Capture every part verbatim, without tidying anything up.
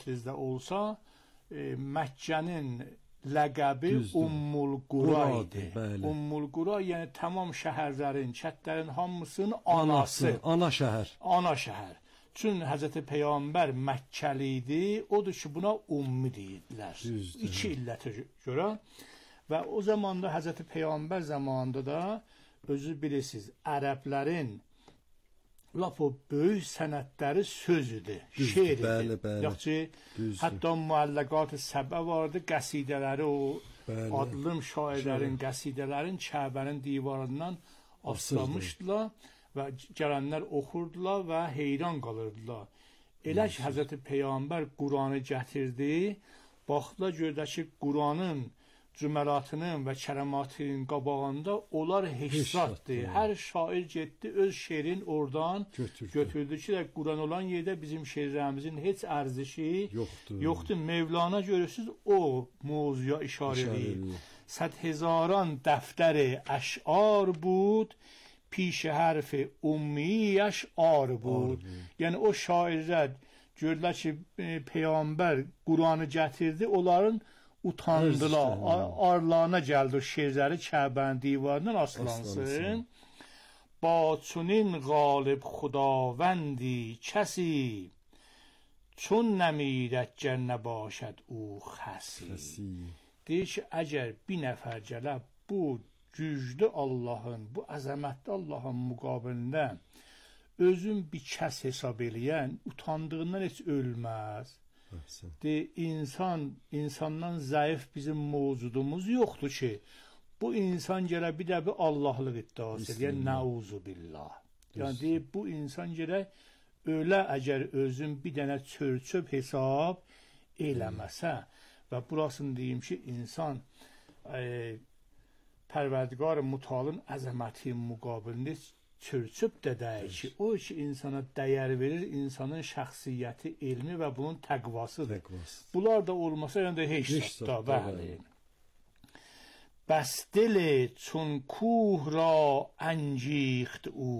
sizdə olsa, e, Məkkənin ləqəbi Ummul Qura idi. Ummul Qura, yəni tamam şəhərlərin, kəndlərin hamısının anası. Ana şəhər. Ana şəhər. Çün Həzrəti Peyğəmbər Məkkəli idi, odur ki, buna Ummi deyirlər. Düzdür. İki illətə görə. Və o zamanda Həzrəti Peyğəmbər zamanında da, özü bilirsiniz, ərəblərin lap o böyük sənətləri söz idi, şeir idi. Bəli, bəli. Yaxçı, hətta müəlləqat-ı səbə vardı, qəsidələri, o bəli. Adlım şairlərin qəsidələrin Kəbənin divarından asılmışdılar və gələnlər oxurdular və heyran qalırdılar. Elə ki, Həzrəti Peyğəmbər Quranı gətirdi, baxdılar gördü ki, Quranın cüməlatının və kələmatının qabağında onlar heçratdır. Hər şair getdi, öz şeirin oradan götürdü, götürdü ki, Quran olan yerdə bizim şeirlərimizin heç ərzişi yoxdur. yoxdur. Mevlana görürsünüz, o mövzuya işarə edir. Səd hezaran dəftəri əş'ar bud, پیش حرف امیش آر بود. Yəni o şairlər gördülər ki, Peyğəmbər Quranı gətirdi, onların utandılar, arlarına gəldi o şeirləri Kəbənin divarından aslansın. با چنین غالب خداوندی کسی چون نمیرد گر نباشد او خسی. deyir ki, əgər bir nəfər gələ bu güclü Allahın, bu əzəmətli Allahın müqabilində özün bir kəs hesab eləyən, utandığından heç ölməz. De, insan, insandan zəif bizim mövcudumuz yoxdur ki, bu insan gələ bir də bir Allahlıq iddiası eləyən, nəuzu billah. Yəni, deyib, bu insan gələ ölə əgər özün bir dənə çör-çöp hesab eləməsə və burasını deyim ki, insan e, Pərverdigar Mütalın əzəməti müqabilində çör-çöp də deyir ki, o ki, insana dəyər verir, insanın şəxsiyyəti, elmi və bunun təqvasıdır. Bunlar da olmasa, yəni də heç da, bəli. Bəs dili çun kuh ra əncixd u,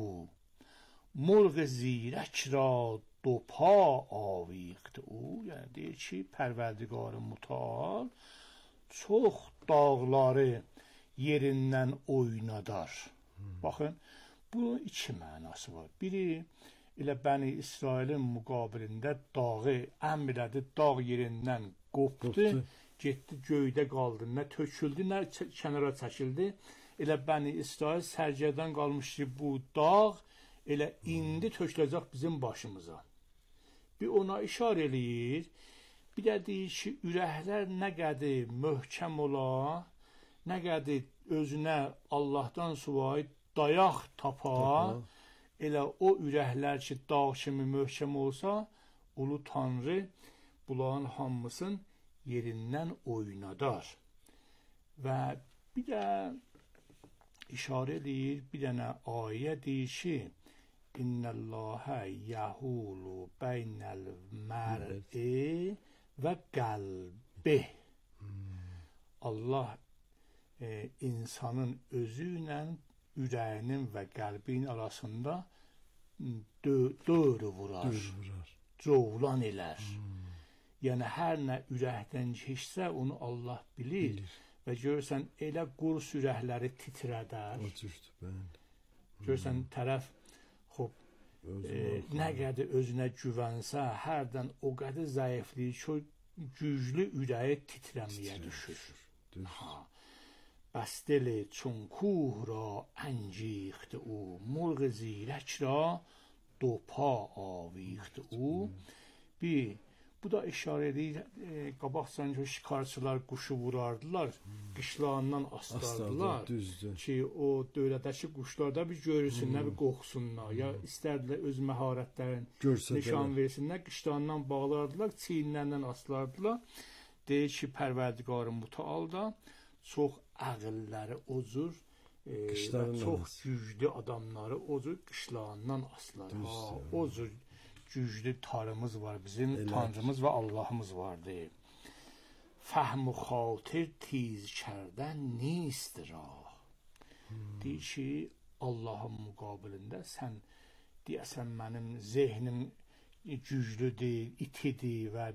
مرغ زیرک را دو پا آویخت او. Yəni deyir ki, Pərverdigar Mütal çox dağları yerindən oynadar. Hmm. Baxın, bunun iki mənası var. Biri, elə Bəni İsrailin müqabilində dağı əmr elədi, dağ yerindən qopdu, getdi göydə qaldı, nə töküldü, nə kənara çəkildi. Elə Bəni İsrail sərgərdən qalmış ki, bu dağ elə indi töküləcək bizim başımıza. Bir ona işarə eləyir, bir də deyir ki, ürəklər nə qədər möhkəm ola, nə qədər özünə Allahdan suvay dayaq tapa, tapa, elə o ürəklər ki, dağ kimi möhkəm olsa, Ulu Tanrı bunların hamısını yerindən oynadar. Və bir də işarə edir, bir dənə ayə deyir ki, İnnəlləhə yəhulu beynəl mər'i və qəlbi. Allah e, insanın özü ilə ürəyinin və qəlbinin arasında dövrü vurar, covlan elər. Hmm. Yəni, hər nə ürəkdən keçsə, onu Allah bilir. bilir. Və görürsən, elə qurs ürəkləri titrədər. O cürdür, bəli. Görürsən, tərəf Xob, e, nə qədər özünə güvənsə, hərdən o qədər zəifliyir ki, güclü ürəyi titrəməyə düşür. Ha. Bəs dili çun kuh ra əncixd u, مرغ زیرک را دو پا آویخت او. Bir, bu da işarə edir, e, qabaqcan ki, şikarçılar quşu vurardılar, hmm. qışlarından astardılar ki, o dövlətdəki quşlarda bir görürsünlər, hmm. bir qoxsunlar, hmm. ya istərdilər öz məharətlərin nişan versinlər, qışlarından bağlardılar, çiyinlərdən aslardılar. Deyir ki, Pərverdigar Mütal da çox əqilləri o cür, e, və çox güclü adamları o cür qışlarından aslar. Ha, o cür güclü tarımız var, bizim Elə. Tanrımız və Allahımız vardır. Fəhm-ü xatir tiz kərdən نیست rah. Hmm. Deyir ki, Allahın müqabilində sən deyəsən mənim zehnim güclüdür, itidir və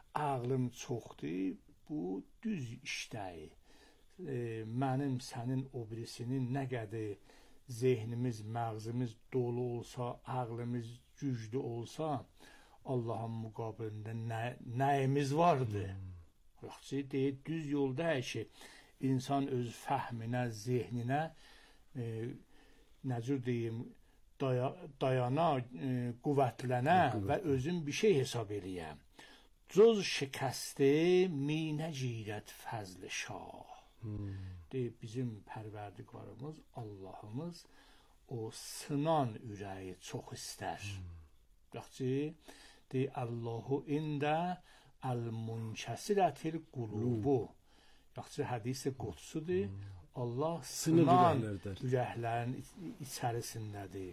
ağlım çoxdur, bu düz işdəyir. E, mənim, sənin, o birisinin nə qədər zehnimiz, məğzimiz dolu olsa, ağlımız güclü olsa, Allahın müqabilində nə, nəyimiz vardır? Yaxşı, hmm. deyir, düz yolda hər şey. İnsan öz fəhminə, zehninə, e, nəcür deyim, daya, dayana, e, quvvətlənə və özün bir şey hesab eləyəm. Cöz şikəsti mi nəcirət fəzl şah. Hmm. Deyir, bizim pərverdigarımız, Allahımız o sınan ürəyi çox istər. Hmm. Yaxşı, deyir, Allahu ində əl-münkəsirətil qulubu. Yaxşı, hədis-i qudsudur. Hmm. Allah sınan ürəklərin içərisindədir.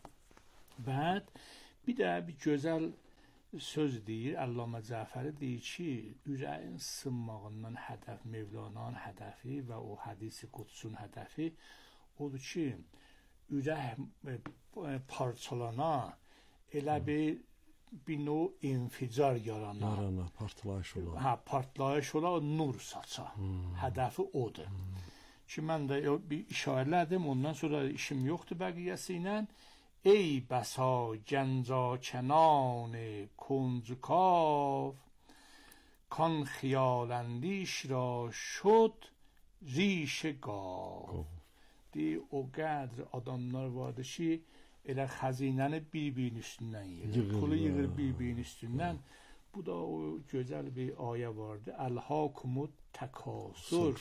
Bəd, bir də bir gözəl söz deyir, Əllamə Cəfəri deyir ki, ürəyin sınmağından hədəf, Mevlana'nın hədəfi və o hədis-i qudsun hədəfi odur ki, ürək parçalana, elə bir bir növ inficar yarana. Yarana, partlayış ola. Hə, partlayış ola, nur saça. Hmm. Hədəfi odur. Hmm. Ki, mən də bir işarələdim, ondan sonra işim yoxdur bəqiyyəsi ilə. Ey bəsa gənca kənan kuncukav, kan xiyaləndiş را شد ریش گاو. Deyir, o qədr adamlar vardı ki, elə xəzinəni bir-birinin üstündən yığır, pulu yığır bir-birinin üstündən. Bu da o gözəl bir ayə vardı. Əlhəkumut təkasur,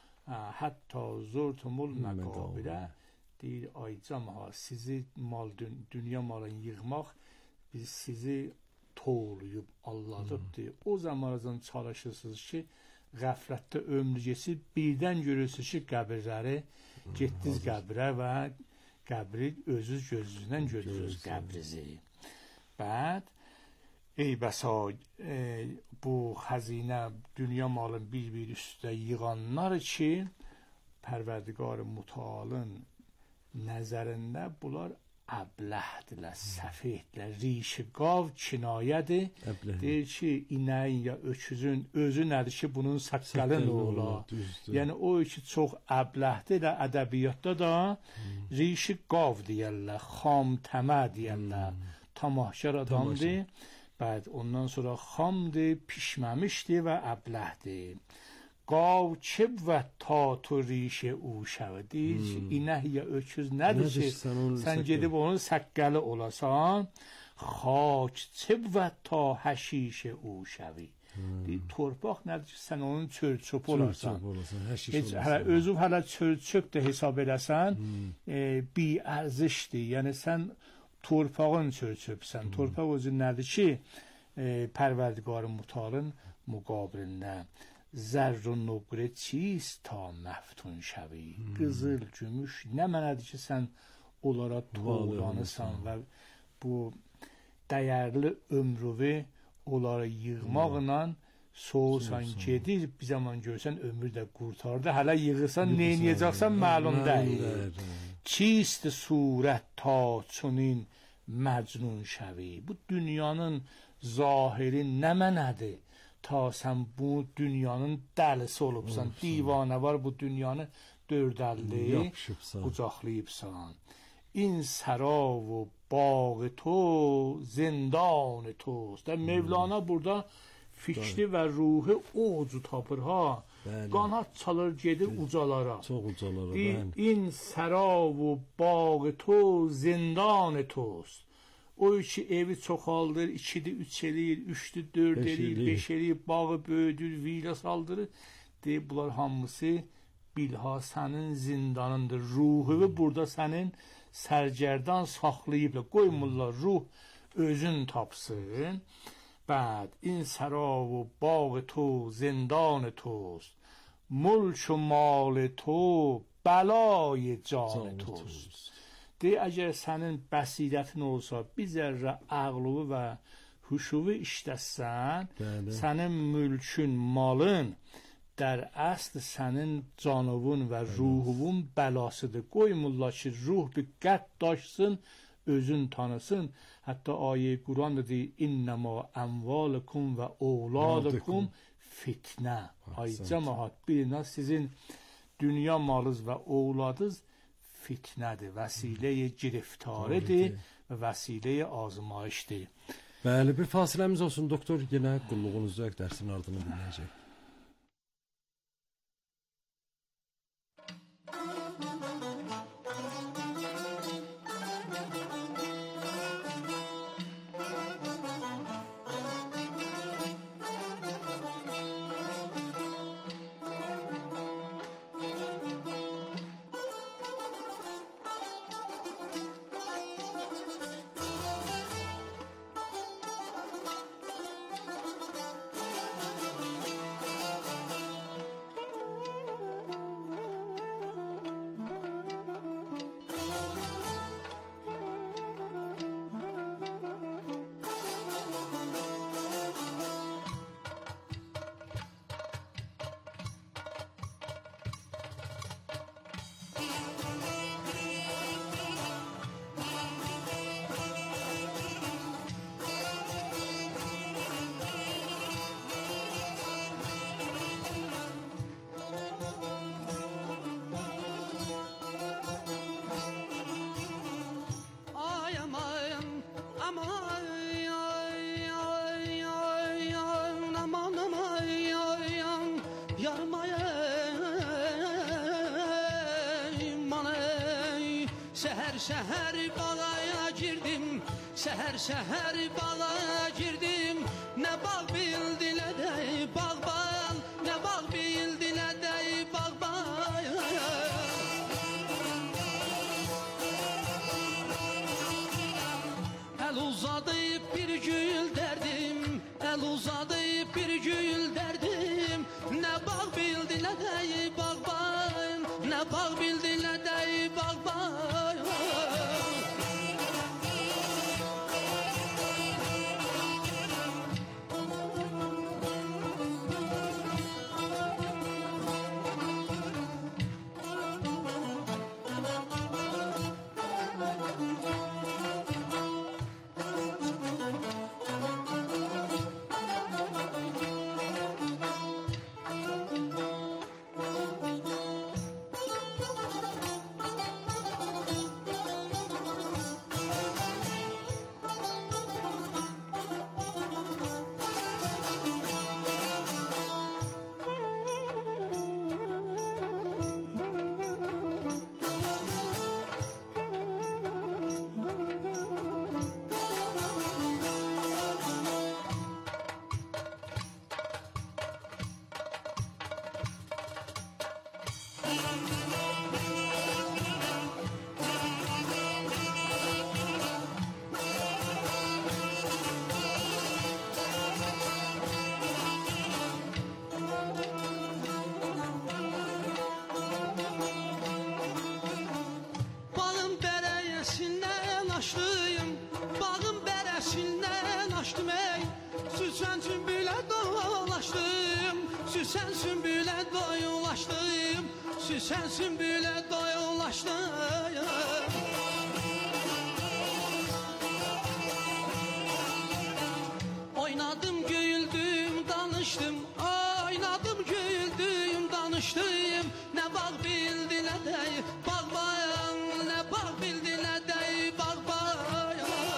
hətta zurtumul məqabirə. Deyir, ay camaha, sizi mal, dünya malını yığmaq, biz sizi toğluyub, alladıb, deyir. O zamanızdan çalışırsınız ki, qəflətdə ömrü geçir, birdən görürsünüz ki, qəbirləri getdiniz qəbrə və qəbri özünüz gözünüzdən görürsünüz qəbrizi. Bəd, ey bəsa, e, bu xəzinə, dünya malını bir-bir üstə yığanlar ki, Pərverdigar Mütəalın nəzərində bunlar əbləhdirlər, səfehddirlər. Rişi qav kinayədir. Deyir ki, inəyin ya öküzün özü nədir ki, bunun saqqalı nə ola? Yəni, o ki, çox əbləhdir də ədəbiyyatda da hmm. rişi qav deyərlər, xam təmə deyərlər. Hmm. Tamahkar adamdır. Bəd, ondan sonra xamdır, pişməmişdir və əbləhdir. Qav çi və ta tu rişi u şəvədir. Hmm. İnək ya öküz nədir ki, sən, sən gedib onun səqqəli olasan, xaç çi və ta həşişi u şəvi. Hmm. Torpaq nədir ki, sən onun çöl-çöp olarsan. Heç, hələ, özü hələ çöl-çöp də hesab edəsən, hmm. e, bir ərzişdir. Yəni, sən torpağın çöl-çöpsən. Hmm. Torpaq özü nədir ki, e, Pərverdigar Mütəalın müqabilində. Zərr و نقره چیست تا مفتون şəvi. Hmm. Qızıl, gümüş nə mənədir ki, sən onlara toğlanırsan və bu dəyərli ömrüvi onlara yığmaqla soğusan, gedir, bir zaman görsən ömür də qurtardı. Hələ yığırsan, neyniyəcəksən məlum deyil. Çist surət ta çunin məcnun şəvi. Bu dünyanın zahiri nə mənədir? Ta sən bu dünyanın dəlisi olubsan, divanə var bu dünyanı dördəlli qucaqlayıbsan. İn sərav و باغ تو زندان توست. Mevlana burada fikri və ruhu o ucu tapır ha. Qanat çalır gedir ucalara. Çox ucalara. İn sərav و باغ تو زندان توست. O ki evi çoxaldır, ikidir, üç eləyir, üçdür, dörd eləyir, beş eləyir, bağı böyüdür, vila saldırır. Deyib, bunlar hamısı bilha sənin zindanındır. Ruhu burada sənin sərgərdan saxlayıblar. Qoymurlar, ruh özün tapsın. Bəd, in sərav و باغ تو زندان توست. ملک و مال تو بلای جان توست. Deyir, əgər sənin bəsirətin olsa, bir zərrə ağlığı və huşuvu işləsən, sənin mülkün, malın dər əsl sənin canavun və ruhuvun bəlasıdır. Qoymurlar ki, ruh bir qət daşsın, özün tanısın. Hətta ayə Quran da deyir, innəmə əmvalukum və ovladukum fitnə. Ay cəmaət, bilin, sizin dünya malınız və ovladınız fitnədir, vəsilə-i giriftarıdır və vəsilə-i azmayışdır. Bəli, bir fasiləmiz olsun, doktor, yenə qulluğunuzda dərsin ardını dinləyəcək. Şəhər bağaya girdim, şəhər şəhər bağaya girdim. Nə bağ bildilə dey bağban, nə bağ bildilə dey bağban. El uzadıb bir gül derdim, el uzadıb bir gül derdim. Nə bağ bildilə dey bağban, nə bağ bildilə dey bağban. Süsən sümbülə doyulaşdım, süsən sümbülə doyulaşdım. Oynadım, güldüm, danışdım, oynadım, güldüm, danışdım. Nə bağ bildilə dey bağbayan, nə bağ bildilə dey bağbayan.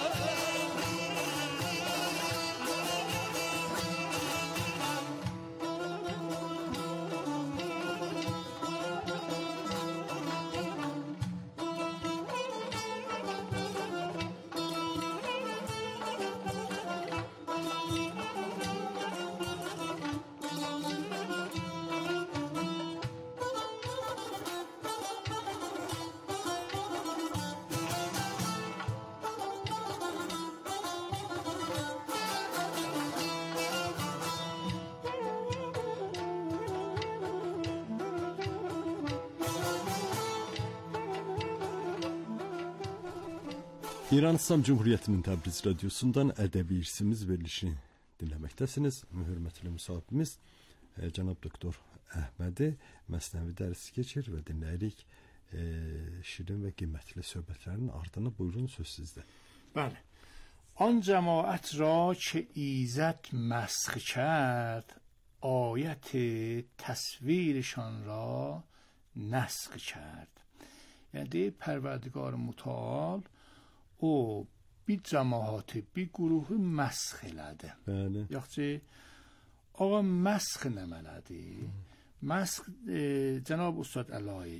İran İslam Cumhuriyyətinin Təbriz radiosundan ədəbi irsimiz verilişini dinləməkdəsiniz. Hörmətli müsahibimiz e, cənab doktor Əhmədi Məsnəvi dərsi keçir və dinləyirik. şirin və qiymətli söhbətlərin ardını buyurun, söz sizdə. بله. آن جماعت را که ایزد مسخ کرد آیت تصویرشان را نسخ کرد. یعنی پروردگار متعال او bir cəmaatı, bir quruhu məsx elədi. Bəli. Yoxsa ağa məsx nəməlidir? Məsx e, Cənab Ustad Əlahi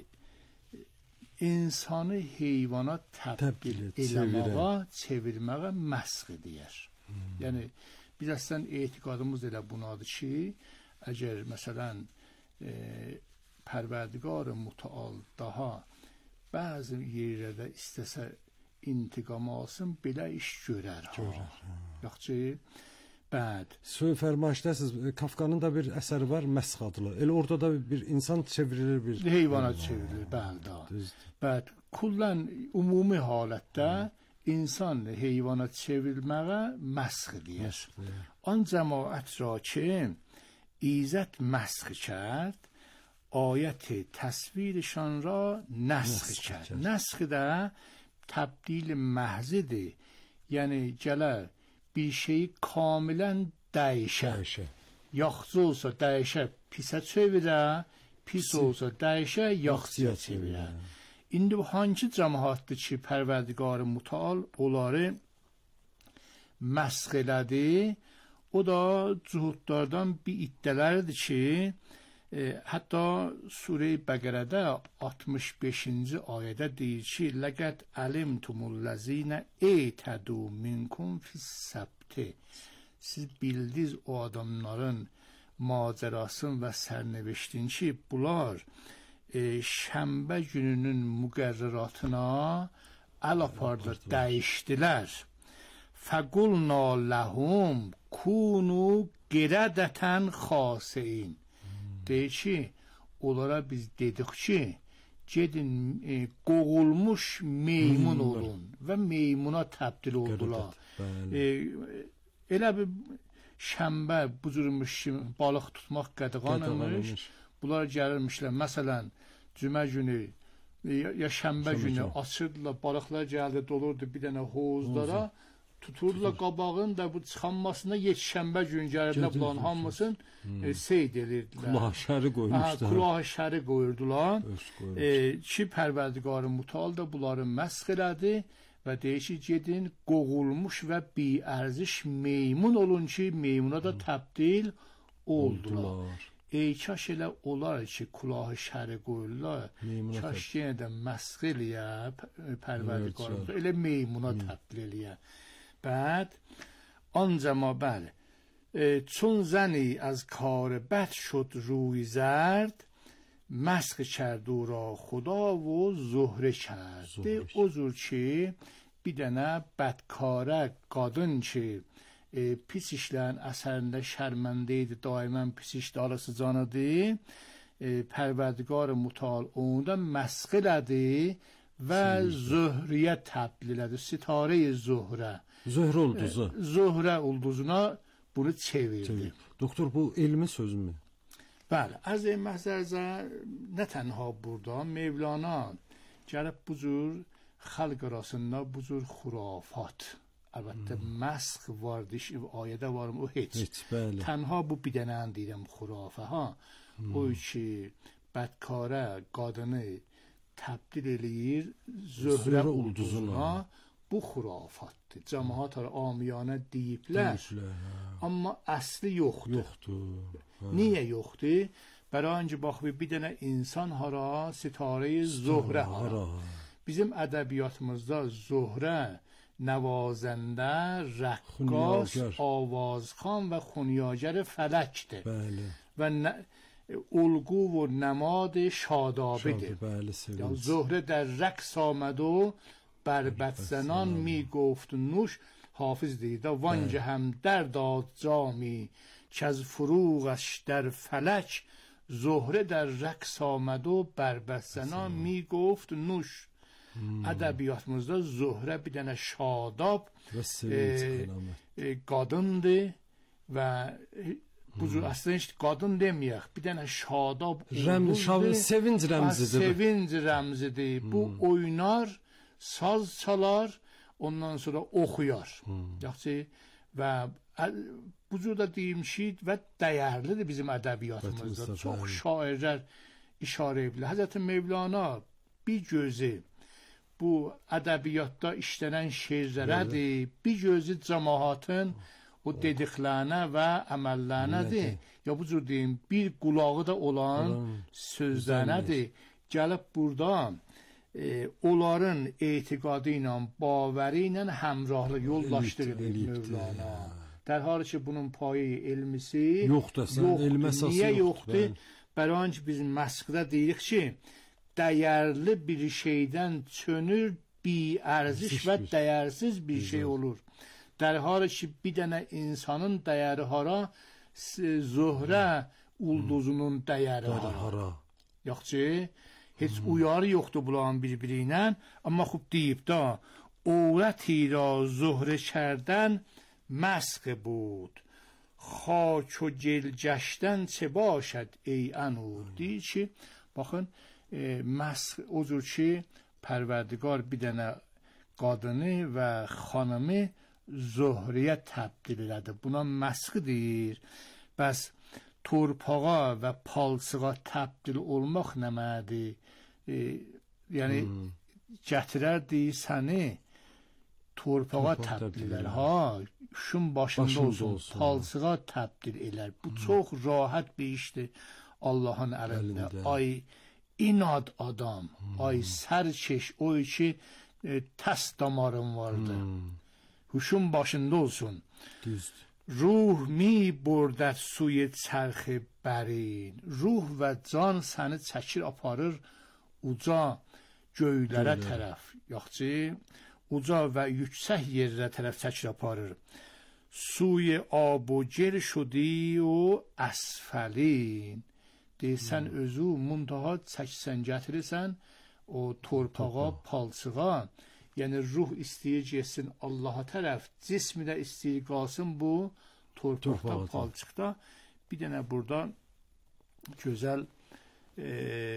insanı heyvana təbdil eləməyə, çevirməyə məsx deyir. Hmm. Yəni biz əslən etiqadımız elə bunadır ki, əgər məsələn e, Pərverdigar Mütəal daha bəzi yerlərdə istəsə intiqam alsın, belə iş görər. Görər. Yoxsa bəd. Söz fərmaişdəsiz, Kafkanın da bir əsəri var, Məsx adlı. Elə orada da bir insan çevrilir, bir heyvana çevrilir, bəli. Bəd, kullən ümumi halətdə insan heyvana çevrilməyə məsx deyir. An cəmaət ra ki, İzzət məsx کرد آیت تصویرشان را نسخ کرد. نسخ ده تبدیل محضه، یعنی جلال bir şeyi kamilen değişe. Değişe. Yaxşı olsa değişe pise çevirə, pis olsa değişe yaxşıya çevirə. İndi bu hangi cəmaatdır ki, Pərverdigar Mütəal onları məsx elədi? O da zuhudlardan bir iddialardır ki, e, hatta Sure-i Bəqərədə altmış beşinci ayədə deyir ki, لَقَدْ عَلِمْتُمُ الَّذِينَ اَعْتَدُوا مِنْكُمْ فِي السَّبْتِ. Siz bildiniz o adamların macerasını və sərnəveşdin ki, bunlar e, şənbə gününün müqərrəratına əl apardı, dəyişdilər. فَقُلْنَا لَهُمْ كُونُوا قِرَدَةً خَاسِئِينَ. Deyir ki, onlara biz dedik ki, gedin e, qoğulmuş meymun olun və meymuna təbdil oldular. E, elə bir şənbə bu cürmüş balıq tutmaq qədəğanımış. Bunlar gəlirmişlər. Məsələn, cümə günü ya şənbə günü açırdılar, balıqlar gəldi, dolurdu bir dənə hovuzlara. Tuturdular qabağın da bu çıxanmasına yetişənbə gün gəlirdilər, bunların hamısını hmm. e, seyd edirdilər. Kulağa şəri qoymuşlar. Kulağa şəri qoyurdular. E, ki, Pərverdigar Mütəal da bunları məsx elədi və deyir ki, gedin qoğulmuş və biərziş meymun olun ki, meymuna da təbdil oldular. oldular. Ey kaş elə olar ki, kulağı şəri qoyurlar, kaş yenə də məsx eləyə, Pərverdigar Mütəal elə meymuna hmm. təbdil eləyə. بعد آنجا ما بله چون زنی از کار بد شد روی زرد مسخ کرد او را خدا و زهره کرد. عذر ki bir dənə bədkarə qadın ki e, pis işlərin əsərində şərməndə idi, daimən pis işlərə sıcanıdı. E, Pərverdigar Mütəal onu da məsx elədi və zöhriyə təbdil elədi. Sitarə-i zöhrə. Zöhrə ulduzu. Zöhrə ulduzuna bunu çevirdi. Doktor, bu elmi söz mü? Bəli. Az məhzərzə nə tənha burada Mevlana gəlib bu cür xalq arasında bu cür xurafat. Əlbəttə hmm. məsx vardı, ayədə var mı? O heç. Heç, bəli. Tənha bu bir dənə deyirəm xurafə ha. Hmm. O ki bədkarə qadını təbdil eləyir zöhrə ulduzuna. Bu xurafatdır. Cəmaat amiyanə deyiblər. Amma əsli yoxdur. Yoxdur. Ha. Niyə yoxdur? Bərayınca baxıb bir dənə insan hara, sitarə-i zöhrə hara. Bizim ədəbiyyatımızda zöhrə nəvazəndə, rəqqas, avazxan və xunyagər fələkdir. Bəli. Və nə, ulqu و نماد شادابیده. زهره در رقص آمد و بر بدزنان می گفت نوش. حافظ دیده وانجه هم در داد جامی که از فروغش در فلک. زهره در رقص آمد و بر بدزنان می گفت نوش. ədəbiyyatımızda zöhrə bir dənə şadab e, e, qadındır və Bu cür əslində heç qadın deməyək, bir dənə şadab Rəmz, sevinc rəmzidir. Sevinc rəmzidir. Bu oynar, saz çalar, ondan sonra oxuyar. Yaxşı və bu cür də deyimşid və dəyərlidir bizim ədəbiyyatımızda. Çox şairlər işarə edirlər. Həzrət Mevlana bir gözü bu ədəbiyyatda işlənən şeirlərədir, bir gözü cəmaatın o dediklərinə və əməllərinədir. Ya bu cür deyim, bir qulağı da olan sözlərədir. Gəlib burada e, onların etiqadı ilə, baværi ilə həmrahlı yoldaşlıq edir Mövlana. در حالی ki bunun payı elmisi yoxdur. Elm əsası niyə yoxdur? Bəli, biz məsqdə deyirik ki, dəyərli bir şeydən çönür bir ərziş və dəyərsiz bir şey olur. در حالی ki bir dənə insanın dəyəri hara, zöhrə ulduzunun dəyəri hara. Yoxçu, heç uyarı yoxdur bunların bir-biri ilə. Amma xub deyib da, عورتی را زهره کردن مسخ بود خاک و گل گشتن چه باشد ای عنود. deyir ki, baxın, e, مسخ odur ki, Pərverdigar bir dənə qadını və xanımı zöhrəyə təbdil elədi. Buna məsx deyir. Bəs torpağa və palçığa təbdil olmaq nə mənadır? E, yəni hmm. gətirərdi səni torpağa təbdil elər. Ha, şun başında olsun, olsun, palçığa təbdil elər. Bu hmm. çox rahat bir işdir Allahın əlində. Ay inad adam, hmm. ay sərkeş, o ki e, təs damarın vardı. Hmm. Huşun başında olsun. Düzdür. Ruh mi burdət suy çərx bərin. Ruh və can səni çəkir aparır uca göylərə Göylər. tərəf. Yaxçı, uca və yüksək yerlərə tərəf çəkir aparır. Suy ab و گل شدی و اسفلین. deyirsən hmm. özü muntaha çəksən, gətirirsən o torpağa, palçığa. Yəni ruh istəyir getsin Allaha tərəf, cismi də istəyir qalsın bu torpaqda, palçıqda. Bir dənə burada gözəl e,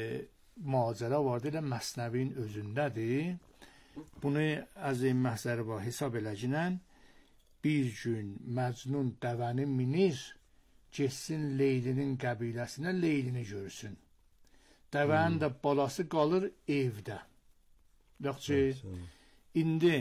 macəra vardır, elə Məsnəvinin özündədir. Bunu əzim məhzəri var, hesab eləcinən bir gün Məcnun dəvəni minir, getsin Leylinin qəbiləsinə, Leylini görsün. Dəvənin hmm. də balası qalır evdə. Yoxçu, indi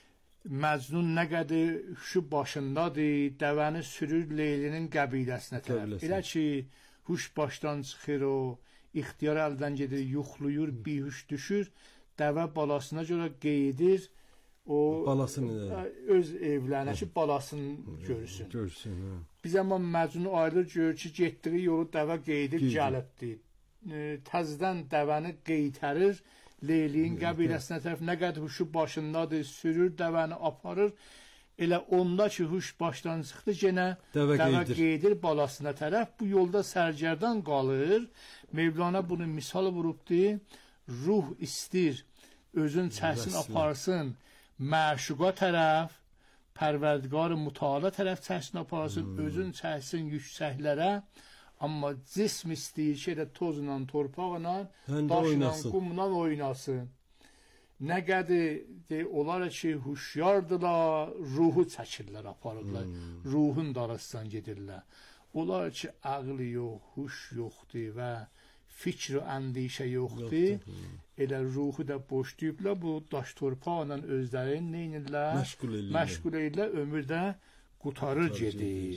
Məcnun nə qədər şu başındadır, dəvəni sürür Leylinin qəbiləsinə tərəf. Elə ki, huş başdan çıxır o, ixtiyar əldən gedir, yuxluyur, bihuş düşür, dəvə balasına görə qeydir, o balasını öz evlərinə ki, balasını görsün. görsün Bir zaman Məcnun ayrılır, görür ki, getdiyi yolu dəvə qeydir, gəlibdir. E, təzdən dəvəni qeytərir, Leyliyin qəbiləsinə tərəf, nə qədər huşu başındadır, sürür, dəvəni aparır. Elə onda ki, huş başdan çıxdı, yenə dəvə, dəvə qeydir balasına tərəf. Bu yolda sərgərdan qalır. Mevlana bunu misal vurubdur. Ruh istir, özün çəksin, aparsın, məşuqa tərəf, Pərverdigar mütəala tərəf çəksin, aparsın, hmm. özün çəksin yüksəklərə. Amma cism istəyir ki, elə tozla, torpaqla, daşla, qumla oynasın. Nə qədər olar ki, huşyardılar, ruhu çəkirlər, aparırlar. Hmm. Ruhun darasından gedirlər. Olar ki, ağlı yox, huş yoxdur və fikr və əndişə yoxdur. yoxdur. Elə ruhu da boşlayıblar, bu daş torpaqla özlərini neynirlər? Məşğul edirlər, ömürdə qutarır gedir.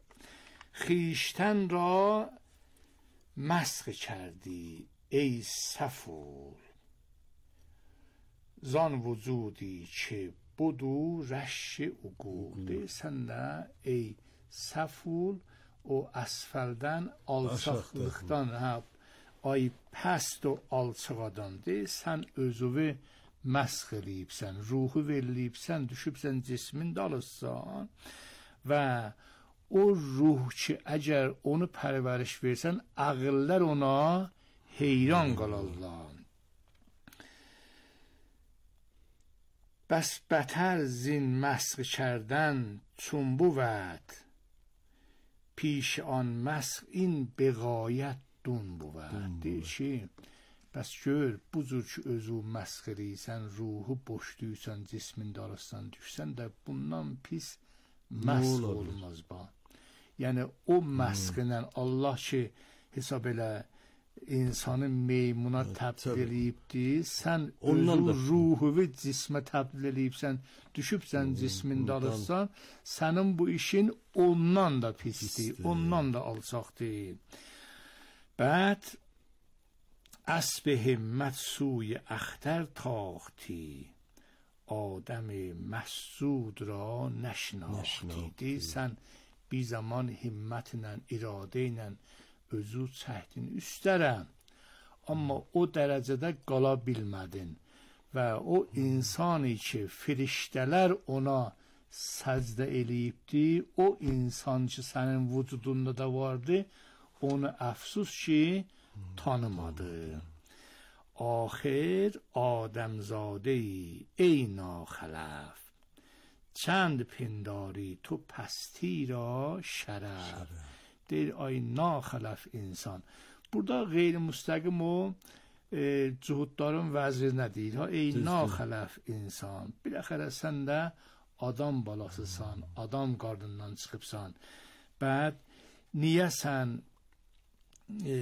خیشتن را مسخ کردی ای سفول زان وجودی که بدو رش عقول. deyirsən də ey səful, o əsfəldən, alçaqlıqdan, hə, ay pəst o alçaqadan deyirsən, özüvü məsx eləyibsən, ruhu verilibsən, düşübsən cismin dalırsan və o ruh ki əgər onu pərvəriş versən, ağıllar ona heyran qalarlar. Bəs bətər zin məsx کردن چون بود پیش آن مسخ این بغایت dun بود. Deyir bəs gör bu cür ki özü məsxiriysən, ruhu boşduysan, cismində arasından düşsən də bundan pis məsx olmaz ba. Yəni o məsxinlə Allah ki hesab elə insanı meymuna təbdil edibdi, sən özü ruhuvi cismə təbdil edibsən, düşübsən cismində arasından, sənin bu işin ondan da pisdir, ondan da alçaq deyil. بعد اسب همت سوی اختر تاختی آدم مسعود را نشناختی. Deyirsən bir zaman himmətlə, iradə ilə özü çəkdin üstlərə, amma o dərəcədə qala bilmədin və o insani ki firiştələr ona səcdə eləyibdi, o insan ki sənin vücudunda da vardı, onu əfsus ki tanımadı. آخر آدمزاده‌ای ای ناخلف چند پنداری تو پستی را شرف. deyir ay naxələf insan. Burada qeyri-müstəqim o e, cuhudların vəzrinə deyil. Ha, ey naxələf insan. Biləxərə sən də adam balasısan, adam qarnından çıxıbsan. Bəd niyə sən e,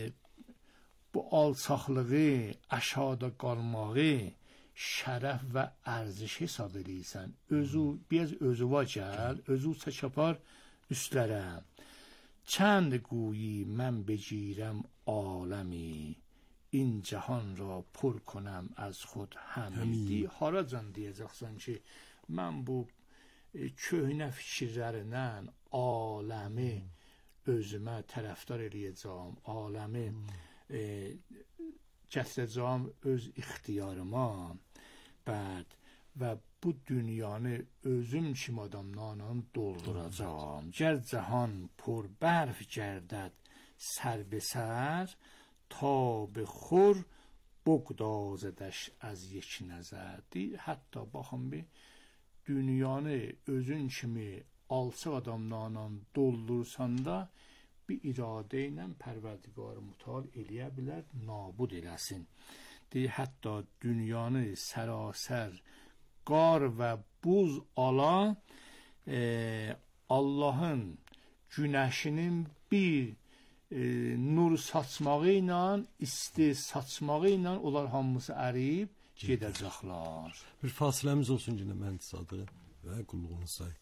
bu alçaqlığı, aşağıda qalmağı şərəf və ərziş hesab edirsən? Özü, biraz özüva gəl, özü çəkapar üstlərə. چند گویی من بگیرم عالمی این جهان را پر کنم از خود همی. haracan deyəcəksən ki mən bu e, köhnə fikirlərindən aləmi özümə tərəfdar eləyəcəm, aləmi e, gətirəcəm öz ixtiyarıma. Bəd və bu dünyanı özüm kim adamlarla dolduracağım. Gər cahan پر برف گردد سر به سر تا به خور بگدازدش از یک نظر. deyir, hətta baxın bir dünyanı özün kimi alçaq adamlarla doldursan da bir iradə ilə Pərverdigar mütəal eləyə bilər, nabud eləsin. deyir, hətta dünyanı sərasər qar və buz ala e, Allahın günəşinin bir e, nur saçmağı ilə, isti saçmağı ilə onlar hamısı əriyib gedəcəklər. Bir fasiləmiz olsun yine məntisadı və qulluğunu sayıq.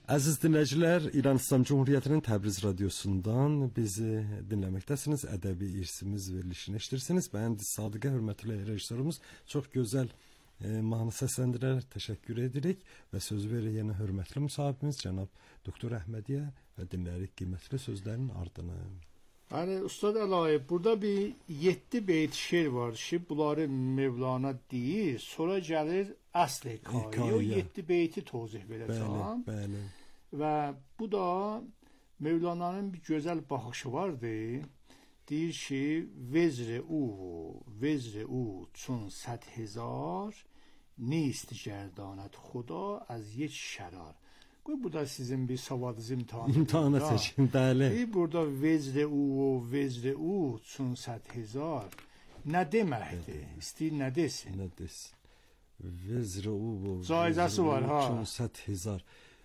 Əziz dinləyicilər, İran İslam Cumhuriyyətinin Təbriz radiosundan bizi dinləməkdəsiniz. Ədəbi irsimiz verilişini eşidirsiniz. Mən Sadiqə, hörmətli rejissorumuz çox gözəl e, mahnı səsləndirərək təşəkkür edirik və söz verir yenə hörmətli müsahibimiz cənab Doktor Əhmədiyə və dinləyirik qiymətli sözlərin ardını. Yani Ustad Əlayev, burada bir yedi beyt şiir var ki, bunları Mevlana deyir, sonra gəlir əsl hekayə, o yedi beyti tozih verəcəm. Bəli, bəli. Və bu da Mevlana'nın bir gözəl baxışı vardı. Deyir ki, vezre u, vezre u çun sed hezar, نیست گرداند خدا از یک şərar. Bu burada sizin bir savadınız imtihanı. İmtihana seçin, bəli. Burada vezre u, vezre u çun sed hezar. Nə deməkdir? İstəyir nə desin? Nə desin? Vezre u, caizəsi var ha. Çun sed hezar.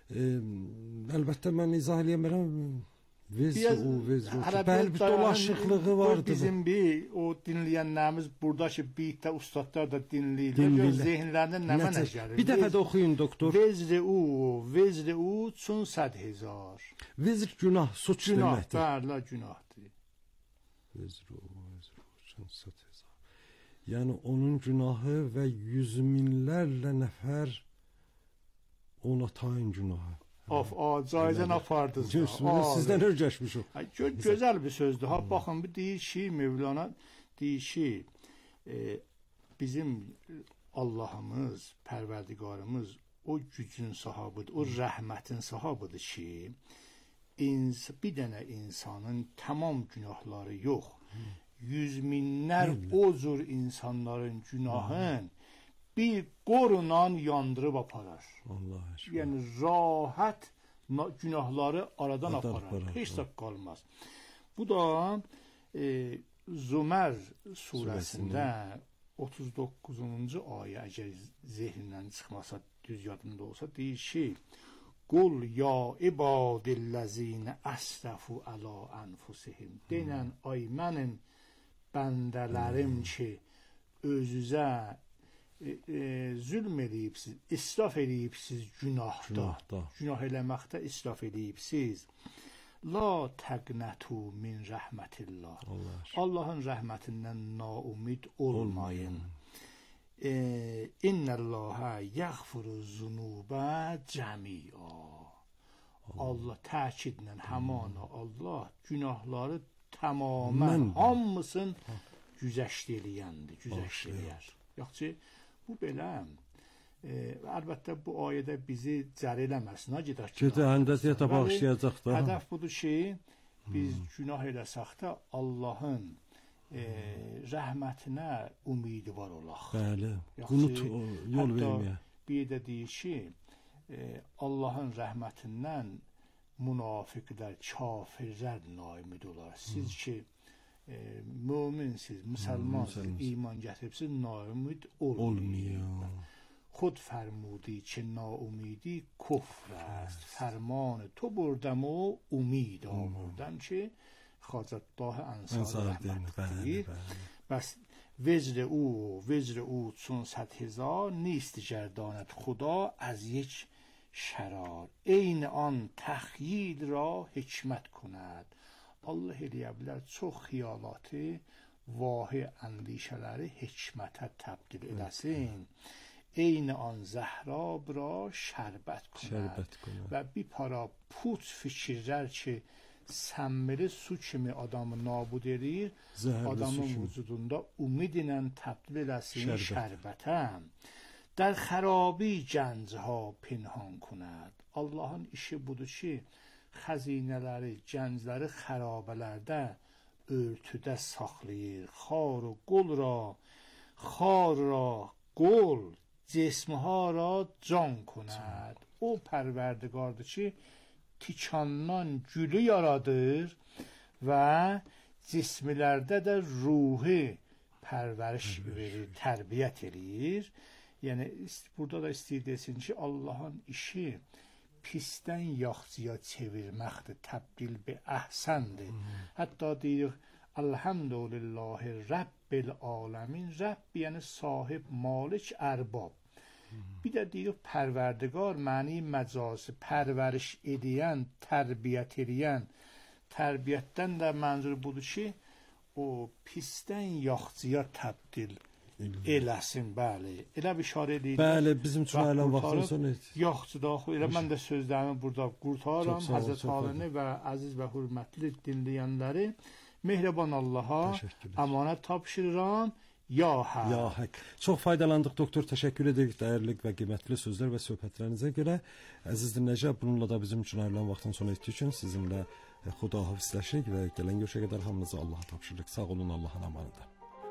Əlbəttə mən izah eləyəmərəm. Vezre u, vezre u. Bəli, bir dolaşıqlığı vardı. Bizim bir o dinləyənlərimiz buradakı bir də ustadlar da dinləyirlər. Zehinlərində nə mənə gəlir? Bir dəfə də oxuyun doktor. Vezre u, vezre u çun sed hezar. Vezr günah, suç deməkdir. Bəli, günahdır. Vezre u, vezre u çun sed hezar. Yəni onun günahı və yüz minlərlə nəfər ona tayin günahı. Of, caizən apardınız. Sizdən örgəşmişik. Gö gözəl bir sözdür. Ha, baxın, bir deyir ki, Mevlana deyir ki, e, bizim Allahımız, Pərverdigarımız o gücün sahabıdır, o rəhmətin sahabıdır ki, ins bir dənə insanın tamam günahları yox, yüz minlər o cür insanların günahın bir qorunan yandırıb aparar. Allah aşkına. Yəni rahat günahları aradan Adar aparar. aparar. Heç də qalmaz. Bu da e, Zümer surəsində otuz doqquzuncu ayə, əgər zehnindən çıxmasa, düz yadında olsa, deyir ki, Qul ya ibadillezine əsrafu ala anfusihim. Denən, ay mənim bəndələrim ki, özünüzə E, e, zülm eləyibsiz, israf eləyibsiz günahda, günahda. Günah eləməkdə israf eləyibsiz. La təqnətu min rəhmətillah. Allah Allahın rəhmətindən naumid olmayın. E, İnnəlləhə yəğfiru zunubə cəmi'a. Allah təkidlə həmana Allah günahları tamamən hamısın güzəşt eləyəndir, güzəşt eləyər. Yaxşı, bu belə, e, əlbəttə bu ayədə bizi cəri eləməsin, ha, gedək. Gedə, həndəsiyyətə bağışlayacaq da. Hədəf budur ki, biz hmm. günah eləsək də Allahın e, rəhmətinə ümidi var olaq. Bəli, qunut yol verməyə. Bir də deyir ki, e, Allahın rəhmətindən münafiqlər, kafirlər naimid olar. Siz hmm. ki, E, müminsiz, müsəlmansız, hmm, iman gətiribsiz, naumid olmayın. Xud fərmudi ki, naumidi kufr است. Fərmanı to burdəm o umid آوردم ki, Xacətdağ Ənsar rəhmətdir. Bəs vecr او وزر او چون صد هزار نیست گرداند خدا از یک شرار عین آن تخییل را حکمت کند. Allah eləyə bilər çox xiyalatı, vahi əndişələri hikmətə təbdil eləsin. Eyni an zəhrab ra şərbət kunəd. Və bir para put fikirlər ki, səmmili su kimi adamı nabud edir, adamın vücudunda umid ilə təbdil eləsin şərbətə. در خرابی گنجها پنهان کند. Allahın işi budur ki, xəzinələri, gəncləri xərabələrdə, örtüdə saxlayır. Xar و qul را خار را قل cismha را can کند. O pərverdigardır ki, tikandan gülü yaradır və cismilərdə də ruhi pərvəriş verir, tərbiyyət edir. Yəni, burada da istəyir desin ki, Allahın işi pisdən yaxşıya çevirməkdir, təbdil bi əhsəndir. Hmm. Hətta deyir, Elhamdülillahi Rabbil aləmin. Rəbb yəni sahib, malik, ərbab. Bir də deyir pərverdigar məni məcazı, pərvəriş edən, tərbiyyət edən. Tərbiyyətdən də mənzur budur ki, o pisdən yaxşıya təbdil eləsin, bəli. Elə bir işarə edir. Bəli, bizim üçün ailən vaxtın sonu idi. Yaxşı da, elə mən də sözlərimi burada qurtaram. Həzrət Alini və əziz və hörmətli dinləyənləri mehriban Allaha əmanət tapşırıram. Ya haq. Ya haq. Çox faydalandıq doktor, təşəkkür edirik dəyərli və qiymətli sözlər və söhbətlərinizə görə. Əziz dinləyicilər, bununla da bizim üçün ayrılan vaxtın sonu etdiyi üçün sizinlə xudahafizləşirik və gələn görüşə qədər hamınızı Allaha tapşırırıq. Sağ olun, Allahın amanında.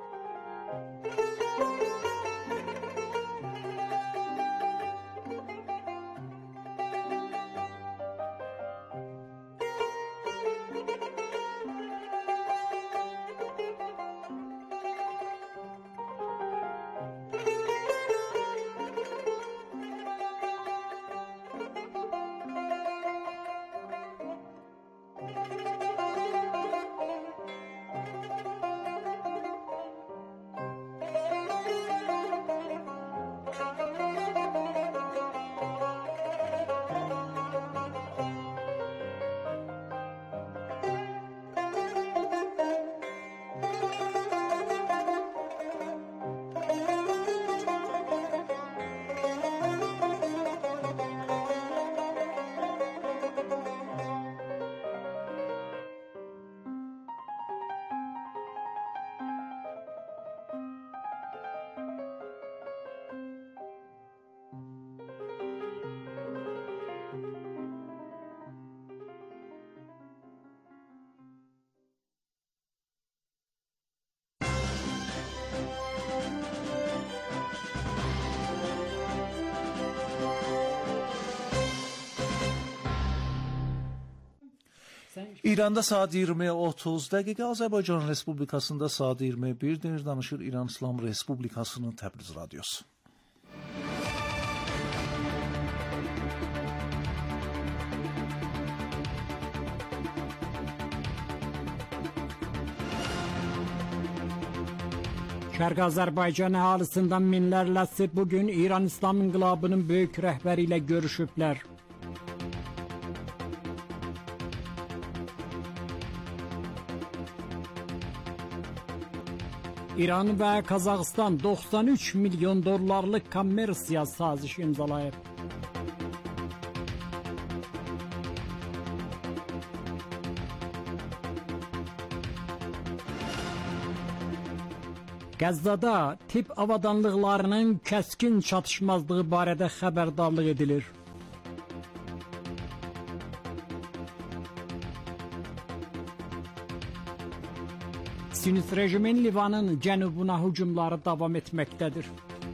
İranda saat iyirmi otuz dəqiqə, Azərbaycan Respublikasında saat iyirmi birdir. Danışır İran İslam Respublikasının Təbriz radiosu. Şərq Azərbaycan əhalisindən minlərləsi bugün İran İslam İnqilabının böyük rəhbəri ilə görüşüblər. İran və Qazaxıstan doxsan üç milyon dollarlıq kommersiya sazişi imzalayıb. Qəzzada tibb avadanlıqlarının kəskin çatışmazlığı barədə xəbərdarlıq edilir. Siyonist rejimin Livanın cənubuna hücumları davam etməkdədir.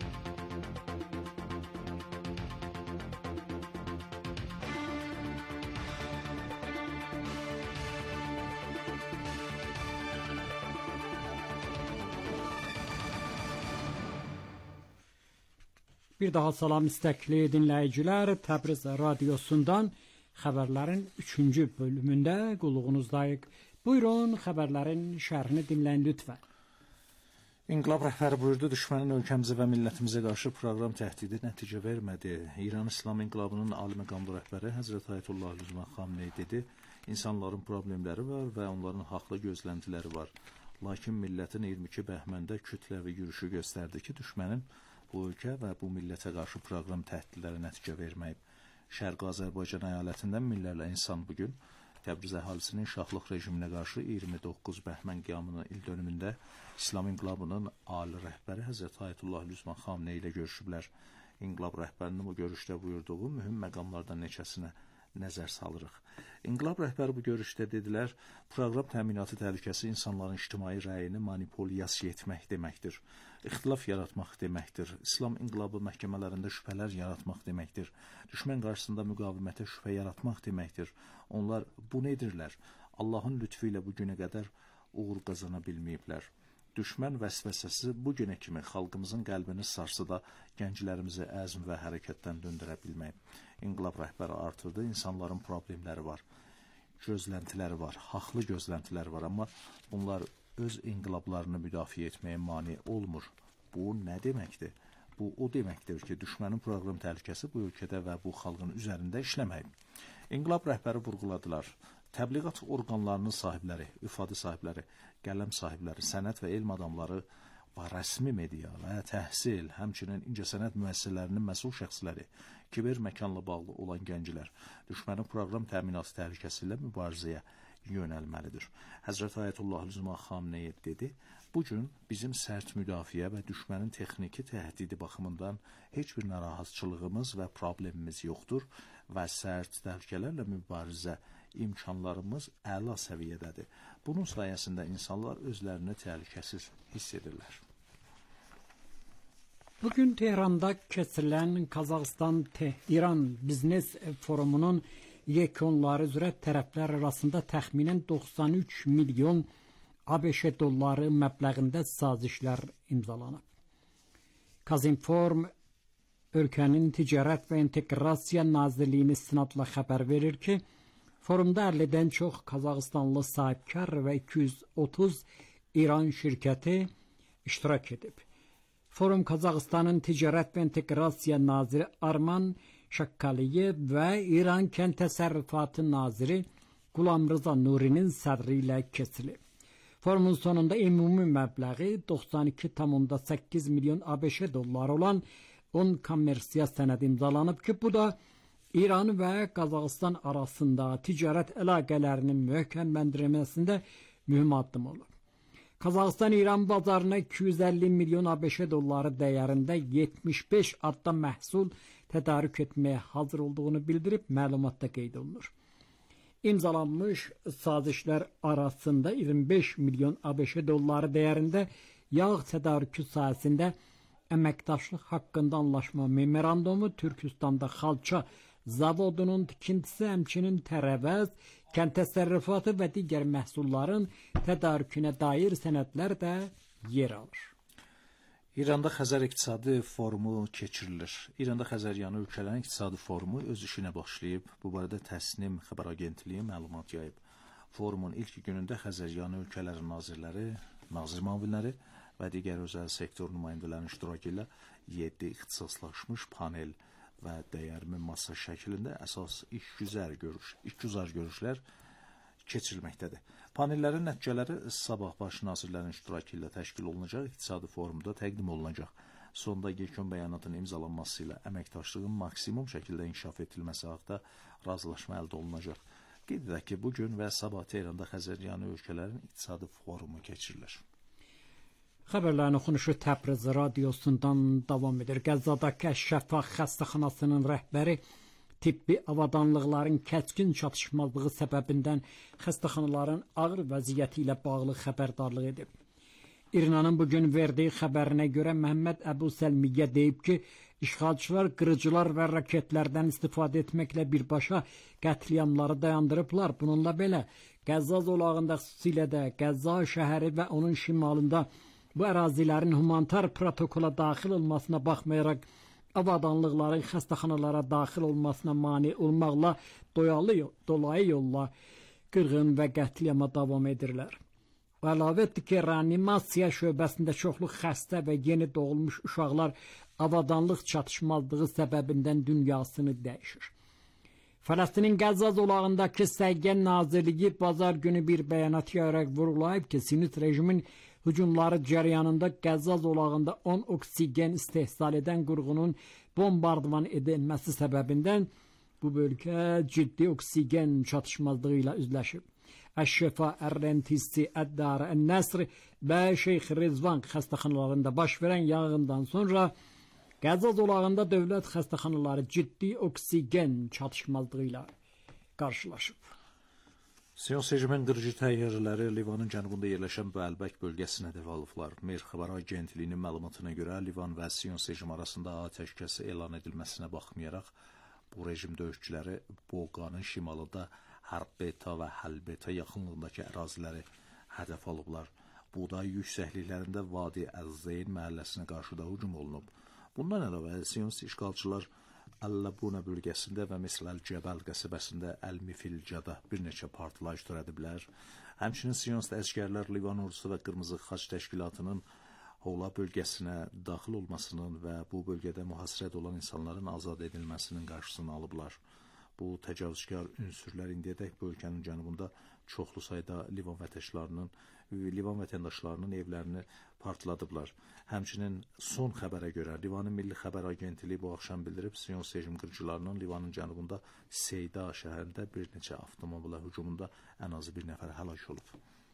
Bir daha salam istəkli dinləyicilər, Təbriz radiosundan xəbərlərin üçüncü bölümündə qulluğunuzdayıq. Buyurun, xəbərlərin şərhini dinləyin lütfən. İnqilab rəhbəri buyurdu, düşmənin ölkəmizə və millətimizə qarşı proqram təhdidi nəticə vermədi. İran İslam İnqilabının ali məqamlı rəhbəri Həzrət Ayətullah Lüzman Xamneyi dedi, insanların problemləri var və onların haqlı gözləntiləri var. Lakin millətin iyirmi iki bəhməndə kütləvi yürüşü göstərdi ki, düşmənin bu ölkə və bu millətə qarşı proqram təhdidləri nəticə verməyib. Şərqi Azərbaycan əyalətindən minlərlə insan bugün Təbriz əhalisinin şahlıq rejiminə qarşı iyirmi doqquz bəhmən qiyamının il dönümündə İslam İnqilabının ali rəhbəri Həzrət Ayətullah Lüzman Xamneyi ilə görüşüblər. İnqilab rəhbərinin bu görüşdə buyurduğu mühüm məqamlardan neçəsinə nəzər salırıq. İnqilab rəhbəri bu görüşdə dedilər, proqram təminatı təhlükəsi insanların ictimai rəyini manipulyasiya etmək deməkdir. İxtilaf yaratmaq deməkdir. İslam inqilabı məhkəmələrində şübhələr yaratmaq deməkdir. Düşmən qarşısında müqavimətə şübhə yaratmaq deməkdir. Onlar bunu edirlər. Allahın lütfü ilə bu günə qədər uğur qazana bilməyiblər. Düşmən vəsvəsəsi bu günə kimi xalqımızın qəlbini sarsıda, gənclərimizi əzm və hərəkətdən döndürə bilməyib. İnqilab rəhbəri artırdı, insanların problemləri var, gözləntiləri var, haqlı gözləntiləri var, amma bunlar öz inqilablarını müdafiə etməyə mane olmur. Bu nə deməkdir? bu o deməkdir ki, düşmənin proqram təhlükəsi bu ölkədə və bu xalqın üzərində işləməyib. İnqilab rəhbəri vurğuladılar. Təbliğat orqanlarının sahibləri, ifadə sahibləri, qələm sahibləri, sənət və elm adamları və rəsmi media və təhsil, həmçinin incəsənət müəssisələrinin məsul şəxsləri, kiber məkanla bağlı olan gənclər düşmənin proqram təminatı təhlükəsi ilə mübarizəyə yönəlməlidir. Həzrət Ayətullah Zülmə Xameneyi dedi, bugün bizim sərt müdafiə və düşmənin texniki təhdidi baxımından heç bir narahatçılığımız və problemimiz yoxdur və sərt təhlükələrlə mübarizə imkanlarımız əla səviyyədədir. Bunun sayəsində insanlar özlərini təhlükəsiz hiss edirlər. Bugün Tehranda keçirilən Qazaxıstan-İran Biznes Forumunun yekunları üzrə tərəflər arasında təxminən doxsan üç milyon ABŞ dolları məbləğində sazişlər imzalanıb. Kazinform ölkənin Ticarət və İnteqrasiya Nazirliyinin istinadla xəbər verir ki, forumda əllidən çox Qazaxıstanlı sahibkar və iki yüz otuz İran şirkəti iştirak edib. Forum Qazaxıstanın Ticarət və İnteqrasiya Naziri Arman Şakkaliyev və İran Kənd Təsərrüfatı Naziri Qulam Rıza Nurinin sədri ilə keçirilib. Forumun sonunda ümumi məbləği doxsan iki tam səkkiz milyon ABŞ dolları olan on kommersiya sənədi imzalanıb ki, bu da İran və Qazaxıstan arasında ticarət əlaqələrinin möhkəmləndirilməsində mühüm addım olur. Qazaxıstan İran bazarına iki yüz əlli milyon ABŞ dolları dəyərində yetmiş beş adda məhsul tədarük etməyə hazır olduğunu bildirib, məlumatda qeyd olunur. İmzalanmış sazişlər arasında iyirmi beş milyon ABŞ dolları dəyərində yağ tədarükü sahəsində əməkdaşlıq haqqında anlaşma memorandumu, Türkistanda xalça zavodunun tikintisi, həmçinin tərəvəz, kənd təsərrüfatı və digər məhsulların tədarükünə dair sənədlər də yer alır. İranda Xəzər İqtisadi Forumu keçirilir. İranda Xəzəryanı ölkələrin İqtisadi Forumu öz işinə başlayıb. Bu barədə Təsnim xəbər agentliyi məlumat yayıb. Forumun ilk günündə Xəzəryanı ölkələrin nazirləri, nazir müavinləri və digər özəl sektor nümayəndələrinin iştirakı ilə yeddi ixtisaslaşmış panel və dəyərli masa şəklində əsas işgüzar görüş, işgüzar görüşlər keçirilməkdədir. Panellərin nəticələri sabah baş nazirlərin iştirakı ilə təşkil olunacaq iqtisadi forumda təqdim olunacaq. Sonda yekun bəyanatın imzalanması ilə əməkdaşlığın maksimum şəkildə inkişaf etdirilməsi haqqında razılaşma əldə olunacaq. Qeyd edək ki, bugün və sabah Tehranda Xəzəryanı ölkələrin iqtisadi forumu keçirilir. Xəbərlərin oxunuşu Təbriz radiosundan davam edir. Qəzzadakı Əş-Şəfa xəstəxanasının rəhbəri tibbi avadanlıqların kəskin çatışmazlığı səbəbindən xəstəxanaların ağır vəziyyəti ilə bağlı xəbərdarlıq edib. İrnanın bugün verdiyi xəbərinə görə Məhəmməd Əbu Səlmiyyə deyib ki, işğalçılar qırıcılar və raketlərdən istifadə etməklə birbaşa qətliamları dayandırıblar. Bununla belə Qəzza zolağında, xüsusilə də Qəzza şəhəri və onun şimalında bu ərazilərin humanitar protokola daxil olmasına baxmayaraq avadanlıqların xəstəxanalara daxil olmasına mane olmaqla doyalı, dolayı yolla qırğın və qətliama davam edirlər. Əlavə etdi ki, reanimasiya şöbəsində çoxlu xəstə və yeni doğulmuş uşaqlar avadanlıq çatışmazlığı səbəbindən dünyasını dəyişir. Fələstinin Qəzza zolağındakı Səhiyyə Nazirliyi bazar günü bir bəyanat yayaraq vurğulayıb ki, Sinit rejimin hücumları cəryanında Qəzza zolağında on oksigen istehsal edən qurğunun bombardıman edilməsi səbəbindən bu bölgə ciddi oksigen çatışmazlığı ilə üzləşib. Əş-Şəfa, Ər-Rentisi, Əd-Dar, Ən-Nəsr və Şeyx Rizvan xəstəxanalarında baş verən yanğından sonra Qəzza zolağında dövlət xəstəxanaları ciddi oksigen çatışmazlığı ilə qarşılaşıb. Siyasi rejimin qırıcı təyyarələri Livanın cənubunda yerləşən Bəlbək bölgəsinə dəv alıblar. Mer xəbər agentliyinin məlumatına görə Livan və Siyasi rejim arasında atəşkəs elan edilməsinə baxmayaraq, bu rejim döyüşçüləri Boğanın şimalında Hərbeta və Həlbeta yaxınlığındakı əraziləri hədəf alıblar. Buğday yüksəkliklərində Vadi Əz-Zeyn məhəlləsinə qarşı da hücum olunub. Bundan əlavə Siyasi işğalçılar Əl-Labuna bölgəsində və Məsləl-Cəbəl qəsəbəsində Əl-Mifilcada bir neçə partlayış törədiblər. Həmçinin Siyonist əsgərlər Livan ordusu və Qırmızı Xaç təşkilatının Howla bölgəsinə daxil olmasının və bu bölgədə mühasirədə olan insanların azad edilməsinin qarşısını alıblar. Bu təcavüzkar ünsürlər indiyədək bu ölkənin cənubunda çoxlu sayda Livan vətəndaşlarının Livan vətəndaşlarının evlərini partladıblar. Həmçinin son xəbərə görə Livanın Milli Xəbər Agentliyi bu axşam bildirib, Siyonist rejim qırıcılarının Livanın cənubunda Seyda şəhərində bir neçə avtomobilə hücumunda ən azı bir nəfər həlak olub.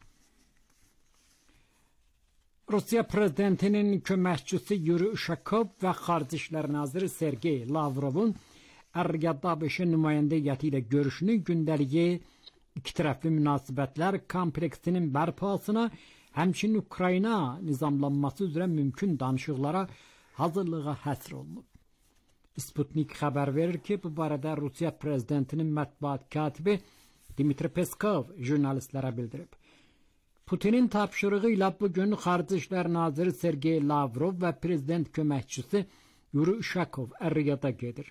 Rusiya prezidentinin köməkçisi Yuri Ushakov və Xarici İşlər naziri Sergey Lavrovun Əl-Riyadda ABŞ nümayəndə heyəti ilə görüşünün gündəliyi iki tərəfli münasibətlər kompleksinin bərpasına, həmçinin Ukrayna nizamlanması üzrə mümkün danışıqlara hazırlığa həsr olunub. Sputnik xəbər verir ki, bu barədə Rusiya prezidentinin mətbuat katibi Dmitri Peskov jurnalistlərə bildirib. Putinin tapşırığı ilə bugün Xarici İşlər naziri Sergey Lavrov və prezident köməkçisi Yuri Ushakov Əl-Riyada gedir.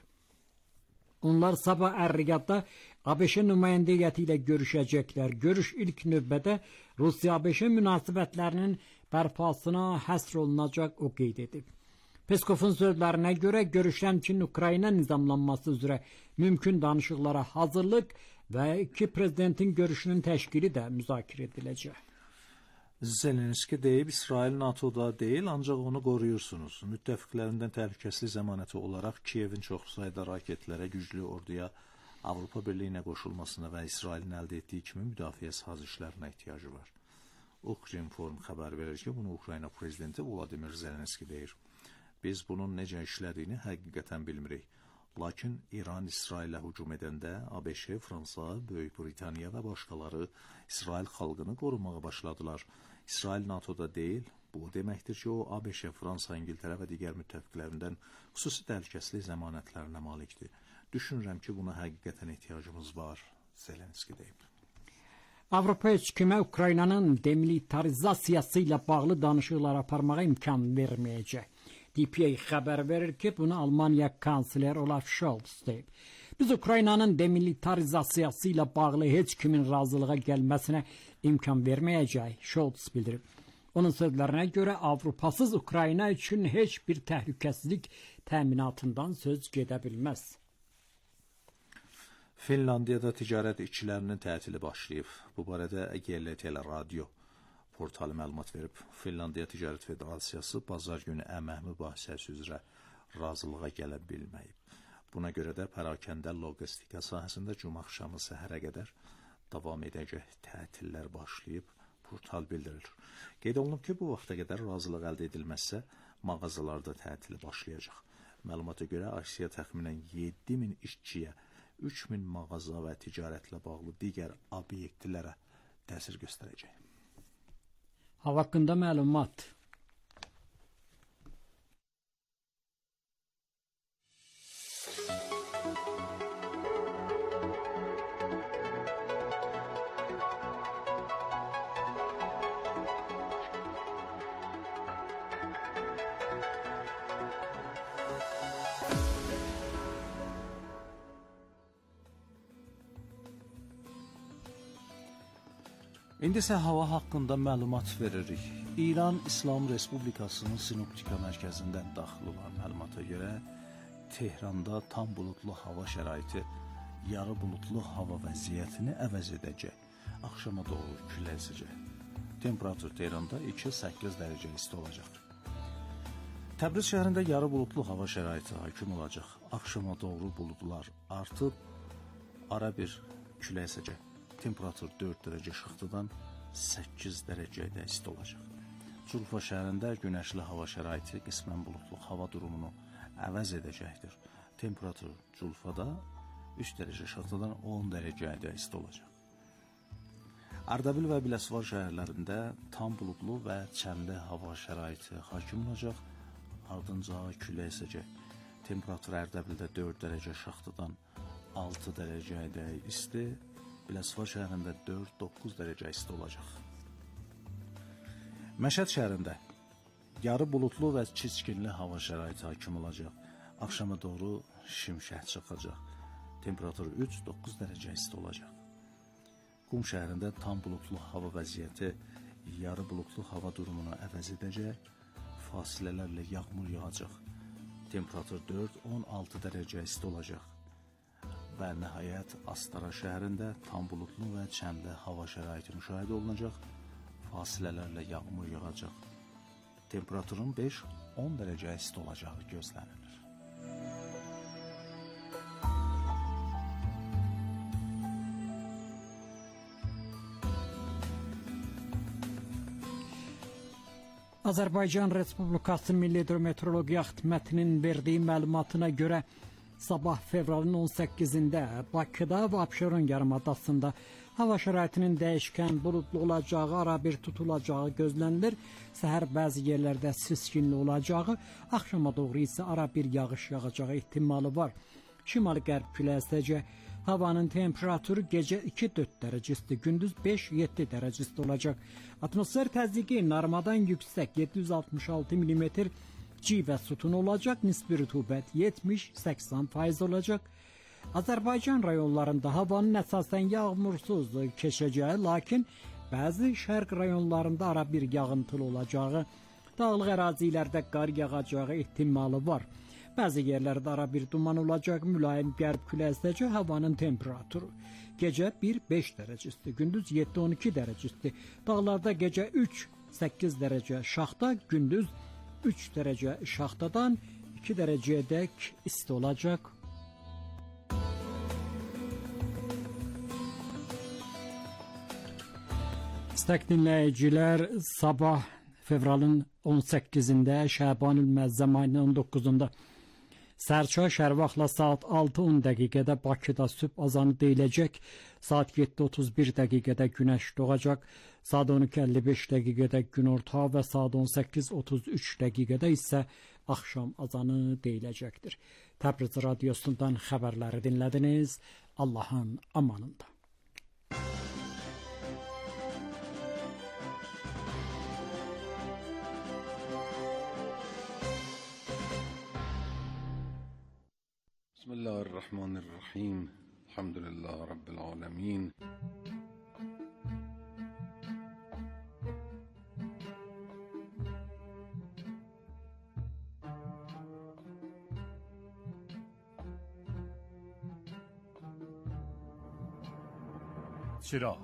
Onlar sabah Əl-Riyadda ABŞ nümayəndə heyəti ilə görüşəcəklər. Görüş ilk növbədə Rusiya-ABŞ münasibətlərinin bərpasına həsr olunacaq, o qeyd edib. Peskovun sözlərinə görə görüşdə həmçinin Ukrayna nizamlanması üzrə mümkün danışıqlara hazırlıq və iki prezidentin görüşünün təşkili də müzakirə ediləcək. Zelenski deyib, İsrail NATO'da deyil, ancaq onu qoruyursunuz. Müttəfiqlərindən təhlükəsizlik zəmanəti olaraq Kiyevin çoxlu sayda raketlərə, güclü orduya, Avropa Birliyinə qoşulmasına və İsrailin əldə etdiyi kimi müdafiə sazişlərinə ehtiyacı var. Ukrinform xəbər verir ki, bunu Ukrayna prezidenti Vladimir Zelenski deyir. Biz bunun necə işlədiyini həqiqətən bilmirik. Lakin İran İsrailə hücum edəndə ABŞ, Fransa, Böyük Britaniya və başqaları İsrail xalqını qorumağa başladılar. İsrail NATO'da deyil, bu deməkdir ki, o ABŞ, Fransa, İngiltərə və digər müttəfiqlərindən xüsusi təhlükəsizlik zəmanətlərinə malikdir. Düşünürəm ki, buna həqiqətən ehtiyacımız var, Zelenski deyib. Avropa heç kimə Ukraynanın demilitarizasiyası ilə bağlı danışıqlar aparmağa imkan verməyəcək. D P A xəbər verir ki, bunu Almanya kansler Olaf Scholz deyib. Biz Ukraynanın demilitarizasiyası ilə bağlı heç kimin razılığa gəlməsinə imkan verməyəcək, Scholz bildirib. Onun sözlərinə görə Avropasız Ukrayna üçün heç bir təhlükəsizlik təminatından söz gedə bilməz. Finlandiyada ticarət işçilərinin tətili başlayıb. Bu barədə G L T radio portalı məlumat verib. Finlandiya Ticarət Federasiyası bazar günü əmək mübahisəsi üzrə razılığa gələ bilməyib. Buna görə də pərakəndə logistika sahəsində cuma axşamı səhərə qədər davam edəcək tətillər başlayıb, portal bildirir. Qeyd olunub ki, bu vaxta qədər razılıq əldə edilməzsə, mağazalarda tətili başlayacaq. Məlumata görə Asiya təxminən yeddi min işçiyə, üç min mağaza və ticarətlə bağlı digər obyektlərə təsir göstərəcək. Hava haqqında məlumat. İndi isə hava haqqında məlumat veririk. İran İslam Respublikasının Sinoptika mərkəzindən daxil olan məlumata görə Tehranda tam bulutlu hava şəraiti yarı bulutlu hava vəziyyətini əvəz edəcək. Axşama doğru külək əsəcək. Temperatur Tehranda iki səkkiz dərəcə isti olacaq. Təbriz şəhərində yarı bulutlu hava şəraiti hakim olacaq. Axşama doğru buludlar artıb ara bir külək əsəcək. Temperatur dörd dərəcə şıxtıdan səkkiz dərəcədə isti olacaq. Culfa şəhərində günəşli hava şəraiti qismən bulutlu hava durumunu əvəz edəcəkdir. Temperatur Culfada üç dərəcə şıxtıdan on dərəcədə isti olacaq. Ardabil və Biləsuvar şəhərlərində tam bulutlu və çəmli hava şəraiti hakim olacaq, ardınca külək əsəcək. Temperatur Ardabildə dörd dərəcə şıxtıdan altı dərəcədə isti, Biləsuvar şəhərində dörd doqquz dərəcə isti olacaq. Məşəd şəhərində yarı bulutlu və çiskinli hava şəraiti hakim olacaq. Axşama doğru şimşək çıxacaq. Temperatur üç doqquz dərəcə isti olacaq. Qum şəhərində tam bulutlu hava vəziyyəti yarı bulutlu hava durumunu əvəz edəcək. fasilələrlə yağmur yağacaq. Temperatur dörd on altı dərəcə isti olacaq. Və nəhayət Astara şəhərində tam buludlu və çəmdə hava şəraiti müşahidə olunacaq. Fasilələrlə yağmur yağacaq. Temperaturun beş on dərəcə isti olacağı gözlənilir. Azərbaycan Respublikası Milli Hidrometeorologiya Xidmətinin verdiyi məlumatına görə sabah fevralın on səkkizində Bakıda və Abşeron yarımadasında hava şəraitinin dəyişkən buludlu olacağı, arabir tutulacağı gözlənilir. Səhər bəzi yerlərdə siskinli olacağı, axşama doğru isə arabir yağış yağacağı ehtimalı var. Şimali-qərb küləyi əsəcək. Havanın temperaturu gecə iki dörd dərəcə isti, gündüz beş yeddi dərəcə isti olacaq. Atmosfer təzyiqi normadan yüksək yeddi yüz altmış altı millimetr civə sütun olacaq, nisbi rütubət yetmiş səksən faiz olacaq. Azərbaycan rayonlarında havanın əsasən yağmursuz keçəcəyi, lakin bəzi şərq rayonlarında ara bir yağıntılı olacağı, dağlıq ərazilərdə qar yağacağı ehtimalı var. Bəzi yerlərdə ara bir duman olacaq, mülayim qərb küləyi əsəcək, havanın temperaturu gecə bir beş dərəcə isti, gündüz yeddi on iki dərəcə isti. Dağlarda gecə üç səkkiz dərəcə şaxta, gündüz üç dərəcə şaxtadan iki dərəcəyədək isti olacaq. İstək dinləyicilər, sabah fevralın on səkkizində, Şəbanül Məzzəm ayının on doqquzunda Sərçay şərvaxla saat altı on dəqiqədə Bakıda sübh azanı deyiləcək, saat yeddi otuz bir dəqiqədə günəş doğacaq, saat on iki əlli beş dəqiqədə günorta və saat on səkkiz otuz üç dəqiqədə isə axşam azanı deyiləcəkdir. Təbriz radiosundan xəbərləri dinlədiniz. Allahın amanında. بسم الله الرحمن الرحيم الحمد لله رب العالمين چراغ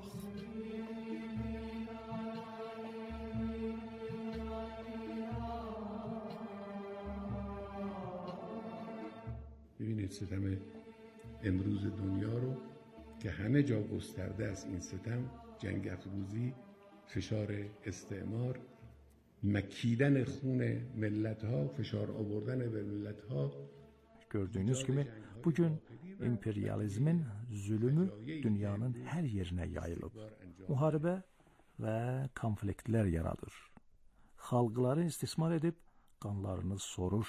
ببینید ستم امروز دنیا رو که همه جا گسترده است. این ستم جنگ افروزی، فشار استعمار، مکیدن خون ملت ها، فشار آوردن به ملت ها. Gördüyünüz kimi bugün imperializmin zulümü dünyanın hər yerinə yayılıb. Müharibə və konfliktlər yaradır. Xalqları istismar edib qanlarını sorur.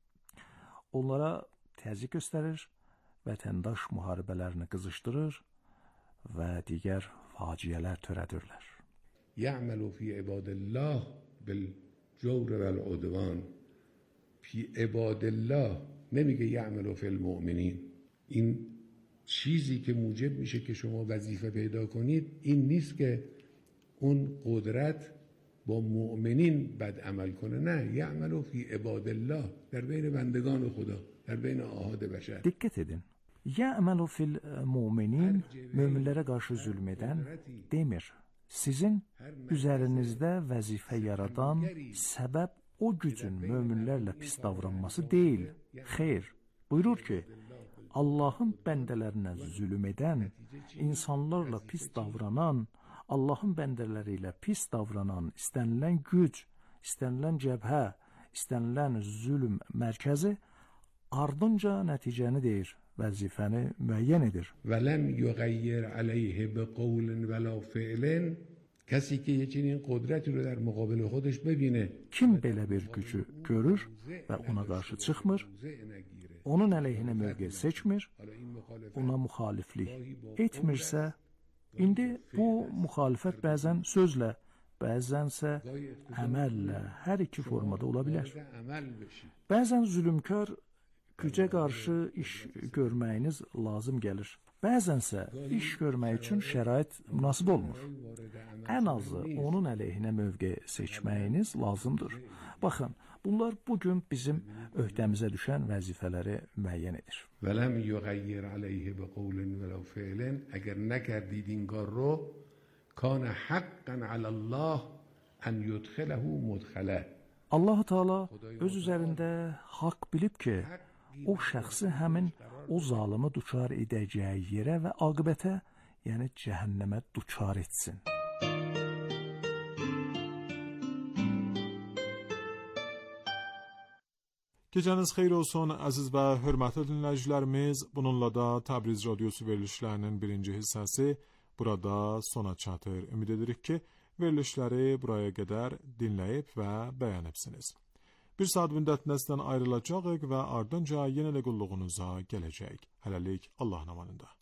Onlara təzyiq göstərir, vətəndaş müharibələrini qızışdırır və digər faciələr törədirlər. يعمل في عباد الله بالجور والعدوان. فی عباد الله نمیگه یعمل فی المؤمنین. این چیزی که موجب میشه که شما وظیفه پیدا کنید این نیست که اون قدرت با مؤمنین بد عمل کنه. نه، یعمل فی عباد الله، در بین بندگان خدا، در بین ahad bəşər. Diqqət edin. Ya'malu fil mu'minin, möminlərə qarşı zülm edən demir. Sizin üzərinizdə vəzifə yaradan səbəb o gücün möminlərlə pis davranması deyil. Xeyr, buyurur ki, Allahın bəndələrinə zülm edən, insanlarla pis davranan, Allahın bəndələri ilə pis davranan istənilən güc, istənilən cəbhə, istənilən zülm mərkəzi ardınca nəticəni deyir, vəzifəni müəyyən edir. وَلَمْ يُغَيِّرْ عَلَيْهِ بِقَوْلٍ وَلَا فِعْلٍ. کسی که یه چنین قدرتی رو در مقابل خودش ببینه. Kim belə bir gücü görür və ona qarşı çıxmır, onun əleyhinə mövqe seçmir, ona müxaliflik etmirsə, indi bu müxalifət bəzən sözlə, bəzənsə əməllə, hər iki formada ola bilər. Bəzən zülümkar gücə qarşı iş görməyiniz lazım gəlir. Bəzənsə iş görmək üçün şərait münasib olmur. Ən azı onun əleyhinə mövqe seçməyiniz lazımdır. Baxın, bunlar bugün bizim öhdəmizə düşən vəzifələri müəyyən edir. ولم يغير عليه بقول ولو فعل اگر نکردید این کار رو کان حقا علی الله ان يدخله مدخله. Allah Teala öz üzərində haqq bilib ki, o şəxsi həmin o zalımı duçar edəcəyi yerə və aqibətə, yəni cəhənnəmə duçar etsin. Gecəniz xeyir olsun əziz və hörmətli dinləyicilərimiz. Bununla da Təbriz Radiosu verilişlərinin birinci hissəsi burada sona çatır. Ümid edirik ki, verilişləri buraya qədər dinləyib və bəyənibsiniz. Bir saat müddətində sizdən ayrılacağıq və ardınca yenə də qulluğunuza gələcək. Hələlik Allahın amanında.